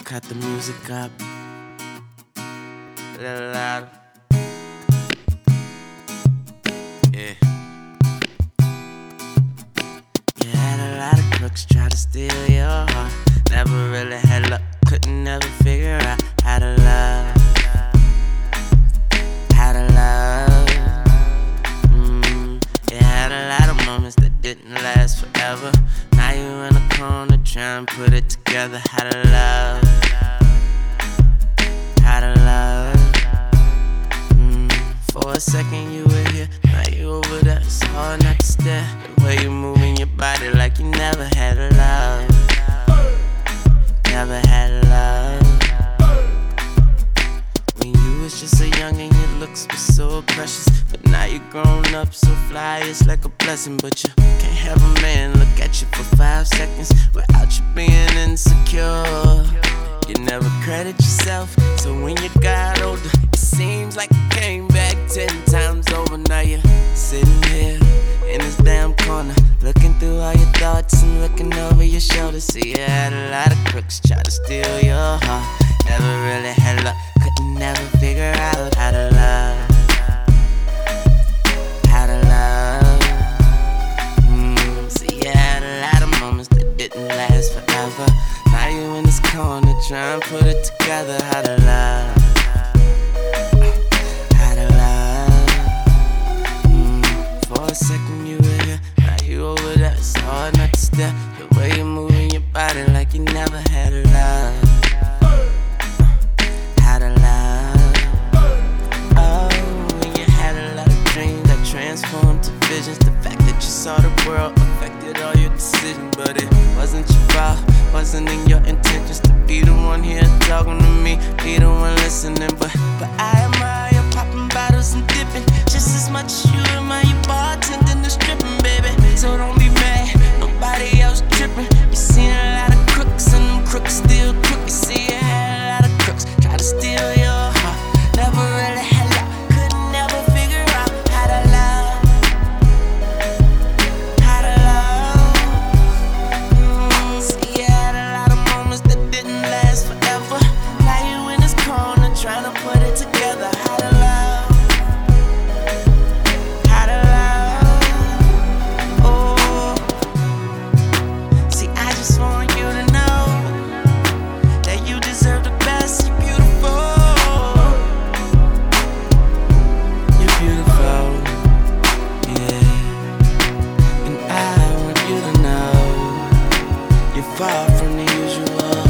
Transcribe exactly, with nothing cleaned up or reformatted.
cut the music up a little louder. Yeah. You had a lot of crooks try to steal your heart. Never really had luck, couldn't never figure out how to love. How to love. Mm. You had a lot of moments that didn't last forever. Now you in a corner trying to put it together. How to love. How to love. Mm. For a second you were here, now you over there. It's hard not to stare. The way you moving your body like you never had a love. Never had a love. When you was just a youngin', your looks were so precious. But now you grown up, so fly, it's like a blessing. But you can't have a man look at you for five seconds without you being insecure. You never credit yourself, so when you got older, it seems like you came back ten times over. Now you're sitting here in this damn corner, looking through all your thoughts and looking over your shoulder. See, you had a lot of crooks try to steal your heart. Never really had luck, couldn't never figure out how to love. How to love. Mm, see, you had a lot of moments that didn't last forever. Now you in this corner trying to put it together. How to love. How to love. Mm, for a second you were here, now you over there. It's hard not to stare. The way you moving your body like you never had a love. How to love. Oh, when you had a lot of dreams that transformed to visions. The fact that you saw the world affected all your decisions. But it wasn't your fault, wasn't in your intentions to be the one here talking to me, be the one listening. But, but I admire you popping bottles and dipping just as much as you admire you bartending and stripping, baby. So don't be mad, nobody else tripping. You seen a lot of crooks and them crooks still crook. You see you had a lot of crooks try to steal your heart. Never really had luck, couldn't never figure out how to love. How to love. Mm, see you had a lot of moments that didn't last forever. Now you in this corner trying to put it together. How to love. How to love. Oh. See, I just want you to know that you deserve the best. You're beautiful. You're beautiful. Yeah. And I want you to know you're far from the usual.